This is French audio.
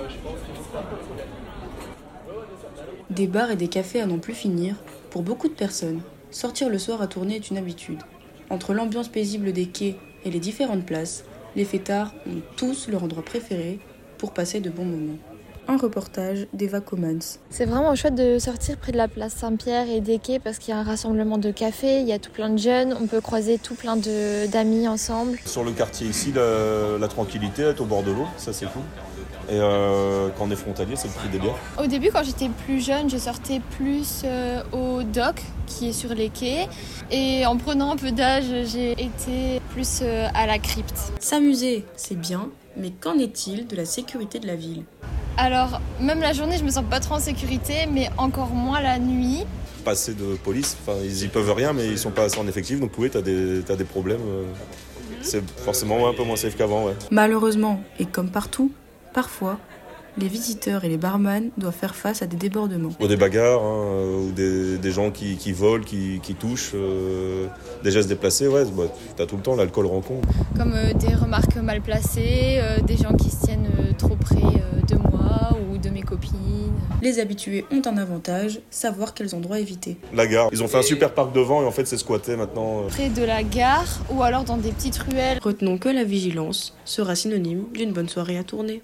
Des bars et des cafés à n'en plus finir, pour beaucoup de personnes, sortir le soir à Tournai est une habitude. Entre l'ambiance paisible des quais et les différentes places, les fêtards ont tous leur endroit préféré pour passer de bons moments. Un reportage d'Eva Comans. C'est vraiment chouette de sortir près de la place Saint-Pierre et des quais parce qu'il y a un rassemblement de cafés, il y a tout plein de jeunes, on peut croiser tout plein d'amis ensemble. Sur le quartier ici, la tranquillité, être au bord de l'eau, ça c'est cool. Et quand on est frontalier, c'est le prix des bières. Au début, quand j'étais plus jeune, je sortais plus au dock qui est sur les quais. Et en prenant un peu d'âge, j'ai été plus à la crypte. S'amuser, c'est bien, mais qu'en est-il de la sécurité de la ville ? Alors, même la journée, je me sens pas trop en sécurité, mais encore moins la nuit. Pas assez de police, ils y peuvent rien, mais ils sont pas assez en effectif, donc oui, t'as des problèmes. C'est forcément un peu moins safe qu'avant, ouais. Malheureusement, et comme partout, parfois, les visiteurs et les barman doivent faire face à des débordements. Ou des bagarres, ou des gens qui volent, qui touchent, des gestes déplacés, ouais, t'as tout le temps, l'alcool rend con. Comme des remarques mal placées, des gens qui se tiennent trop près de moi ou de mes copines. Les habitués ont un avantage, savoir quels endroits éviter. La gare, ils ont fait un super parc devant et en fait c'est squatté maintenant. Près de la gare ou alors dans des petites ruelles. Retenons que la vigilance sera synonyme d'une bonne soirée à Tournai.